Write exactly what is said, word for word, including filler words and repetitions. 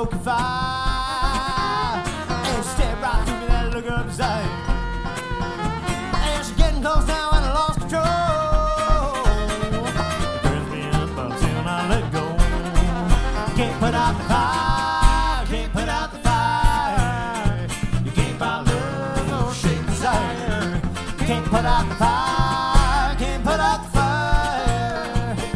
smoking fire. And she stared right through me, that look of desire. And she's getting close now and I lost control. It turns me up until I let go. Can't put out the fire, can't put out the fire. You can't buy love or shake desire. You can't put out the fire.